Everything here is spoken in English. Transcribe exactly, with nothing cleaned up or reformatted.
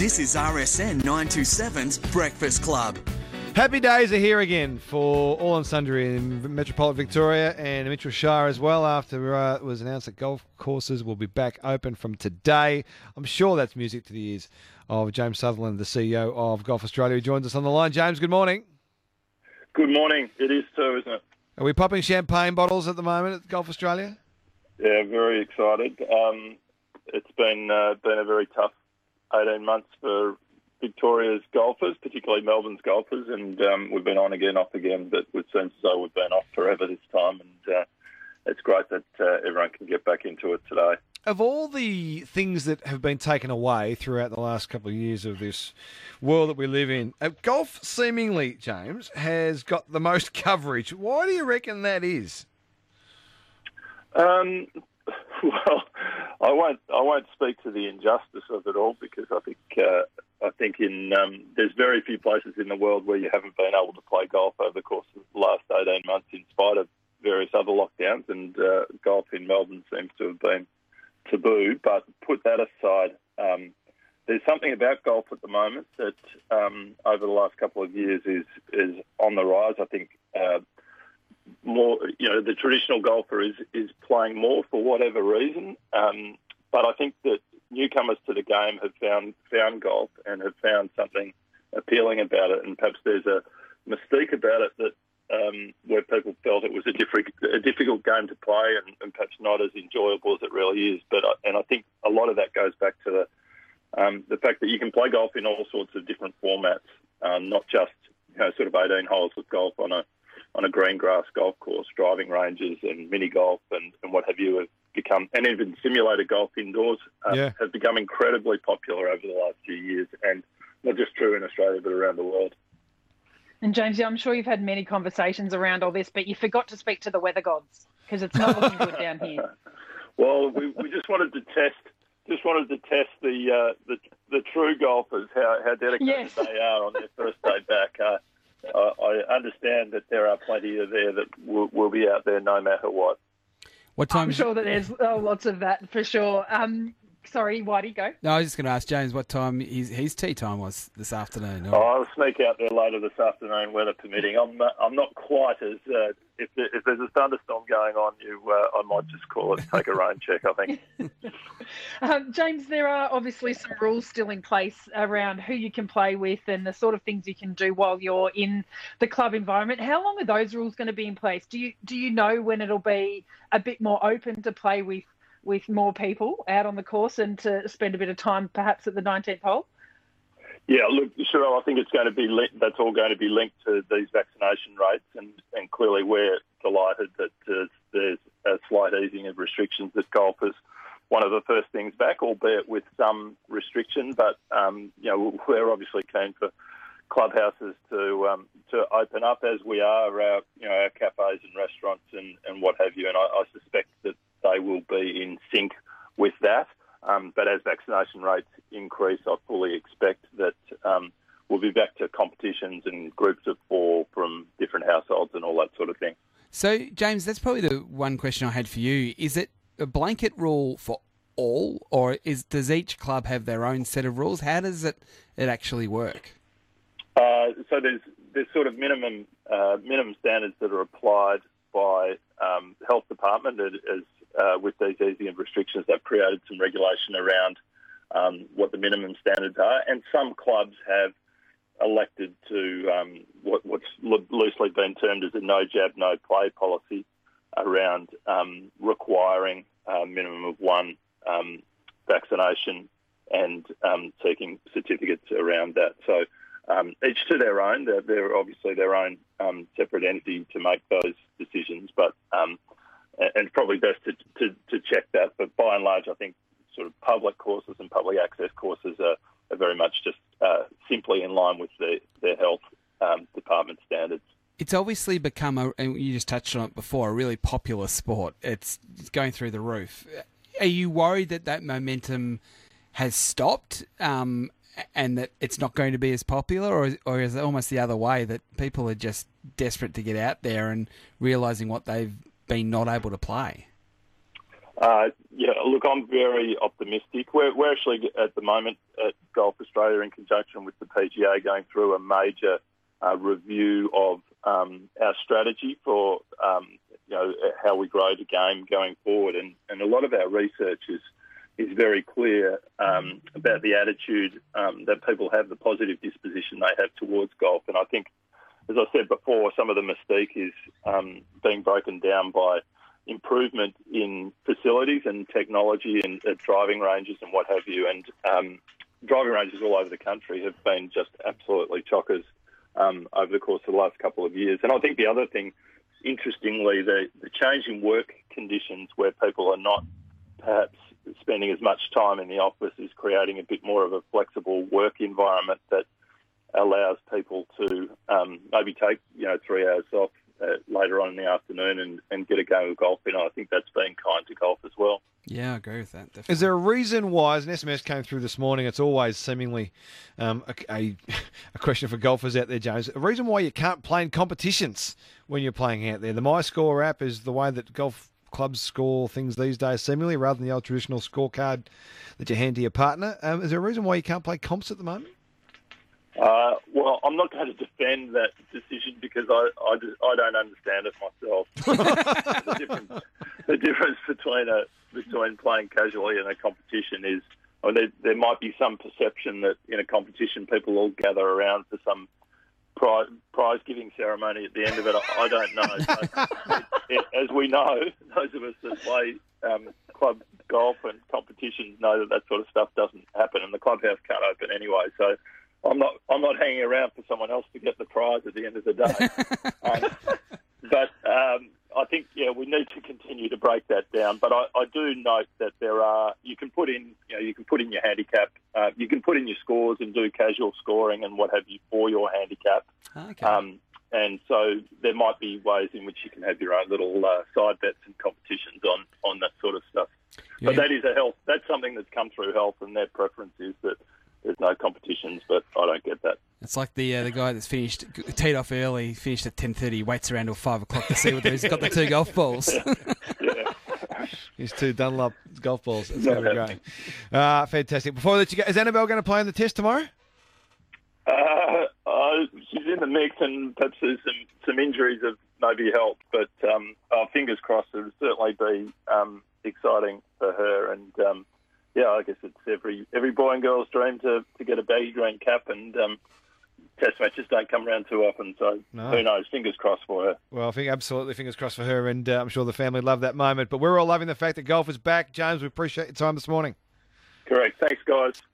This is R S N nine twenty-seven's Breakfast Club. Happy days are here again for all and sundry in Metropolitan Victoria and Mitchell Shire as well, after uh, it was announced that golf courses will be back open from today. I'm sure that's music to the ears of James Sutherland, the C E O of Golf Australia, who joins us on the line. James, good morning. Good morning. It is too, isn't it? Are we popping champagne bottles at the moment at Golf Australia? Yeah, very excited. Um, it's been uh, been a very tough eighteen months for Victoria's golfers, particularly Melbourne's golfers, and um, we've been on again, off again, but it seems as though we've been off forever this time, and uh, it's great that uh, everyone can get back into it today. Of all the things that have been taken away throughout the last couple of years of this world that we live in, uh, golf seemingly, James, has got the most coverage. Why do you reckon that is? Um, well, I won't. I won't speak to the injustice of it all, because I think uh, I think in um, there's very few places in the world where you haven't been able to play golf over the course of the last eighteen months, in spite of various other lockdowns, and uh, golf in Melbourne seems to have been taboo. But put that aside, um, there's something about golf at the moment that um, over the last couple of years is is on the rise. I think. Uh, More, you know, the traditional golfer is, is playing more for whatever reason, um, but I think that newcomers to the game have found found golf and have found something appealing about it, and perhaps there's a mystique about it that um, where people felt it was a, different, a difficult game to play and, and perhaps not as enjoyable as it really is. But I, and I think a lot of that goes back to the um, the fact that you can play golf in all sorts of different formats, um, not just you know sort of eighteen holes of golf on a on a green grass golf course. Driving ranges and mini golf and, and what have you have become, and even simulated golf indoors uh, yeah. have become incredibly popular over the last few years, and not just true in Australia but around the world. And James, I'm sure you've had many conversations around all this, but you forgot to speak to the weather gods, because it's not looking good down here. Well, we, we just wanted to test just wanted to test the uh, the, the true golfers, how, how dedicated yes. they are on their first day back. Uh, Uh, I understand that there are plenty of there that will, will be out there no matter what. What time? I'm sure that there's oh, lots of that for sure. Um, sorry, Whitey, go. No, I was just going to ask James what time his, his tea time was this afternoon. Or... Oh, I'll sneak out there later this afternoon, weather permitting. I'm uh, I'm not quite as uh, if there, if there's a thunderstorm going on, you uh, I might just call it and take a rain check, I think. um, James, there are obviously some rules still in place around who you can play with and the sort of things you can do while you're in the club environment. How long are those rules going to be in place? Do you do you know when it'll be a bit more open to play with with more people out on the course and to spend a bit of time perhaps at the nineteenth hole? Yeah, look, sure, I think it's going to be linked, that's all going to be linked to these vaccination rates, and, and clearly we're delighted that uh, there's a slight easing of restrictions at golf is one of the first things back, albeit with some restriction. But um, you know, we're obviously keen for clubhouses to um, to open up, as we are our you know our cafes and restaurants and, and what have you. And I, I suspect that they will be in sync with that. Um, but as vaccination rates increase, I fully expect that um, we'll be back to competitions and groups of four from different households and all that sort of thing. So, James, that's probably the one question I had for you. Is it a blanket rule for all, or is does each club have their own set of rules? How does it, it actually work? Uh, so there's there's sort of minimum uh, minimum standards that are applied by um, the health department as uh, with these easing restrictions. They've created some regulation around um, what the minimum standards are, and some clubs have elected to um, what, what's lo- loosely been termed as a no jab, no play policy around um, requiring a minimum of one um, vaccination and um, seeking certificates around that. So um, each to their own. They're, they're obviously their own um, separate entity to make those decisions, but um, and it's probably best to, to, to check that. But by and large, I think sort of public courses and public access courses are, are very much just uh, simply in line with the, their health um, department standards. It's obviously become, a, and you just touched on it before, a really popular sport. It's, it's going through the roof. Are you worried that that momentum has stopped um, and that it's not going to be as popular, or, or is it almost the other way, that people are just desperate to get out there and realising what they've been not able to play? Uh, yeah, look, I'm very optimistic. We're, we're actually at the moment at Golf Australia, in conjunction with the P G A, going through a major uh, review of um, our strategy for um, you know how we grow the game going forward, and, and a lot of our research is is very clear um, about the attitude um, that people have, the positive disposition they have towards golf, and I think, as I said before, some of the mystique is um, being broken down by improvement in facilities and technology and uh, driving ranges and what have you. And um, driving ranges all over the country have been just absolutely chockers um, over the course of the last couple of years. And I think the other thing, interestingly, the, the change in work conditions where people are not perhaps spending as much time in the office is creating a bit more of a flexible work environment that allows people to um, maybe take, you know, three hours off Uh, later on in the afternoon and, and get a game of golf in. I think that's been kind to golf as well. Yeah, I agree with that. Definitely. Is there a reason why, as an S M S came through this morning, it's always seemingly um, a, a, a question for golfers out there, James, a reason why you can't play in competitions when you're playing out there? The MyScore app is the way that golf clubs score things these days, seemingly, rather than the old traditional scorecard that you hand to your partner. Um, is there a reason why you can't play comps at the moment? Uh, well, I'm not going to defend that decision because I, I, just, I don't understand it myself. the, difference, the difference between a between playing casually and a competition is, well, there, there might be some perception that in a competition people all gather around for some prize, prize-giving ceremony at the end of it. I, I don't know. So, it, it, as we know, those of us that play um, club golf and competitions know that that sort of stuff doesn't happen, and the clubhouse can't open anyway. So I'm not I'm not hanging around for someone else to get the prize at the end of the day. um, but um, I think, yeah, we need to continue to break that down. But I, I do note that there are, you can put in, you know, you can put in your handicap, uh, you can put in your scores and do casual scoring and what have you for your handicap. Okay. Um, and so there might be ways in which you can have your own little uh, side bets and competitions on, on that sort of stuff. Yeah. But that is a health, that's something that's come through health, and their preference is that there's no competitions, but I don't get that. It's like the uh, the guy that's finished, teed off early, finished at ten thirty, waits around till five o'clock to see whether he's got the two golf balls. Yeah. His two Dunlop golf balls. It's No, going to be great. Uh, fantastic. Before I let you go, is Annabelle going to play in the test tomorrow? Uh, uh, she's in the mix, and perhaps there's some, some injuries have maybe helped, but um, oh, fingers crossed. It'll certainly be um, exciting for her, and um, yeah, I guess it's every every boy and girl's dream to, to get a baggy green cap, and um, test matches don't come around too often, so No. who knows? Fingers crossed for her. Well, I think absolutely fingers crossed for her, and uh, I'm sure the family love that moment. But we're all loving the fact that golf is back. James, we appreciate your time this morning. Correct. Thanks, guys.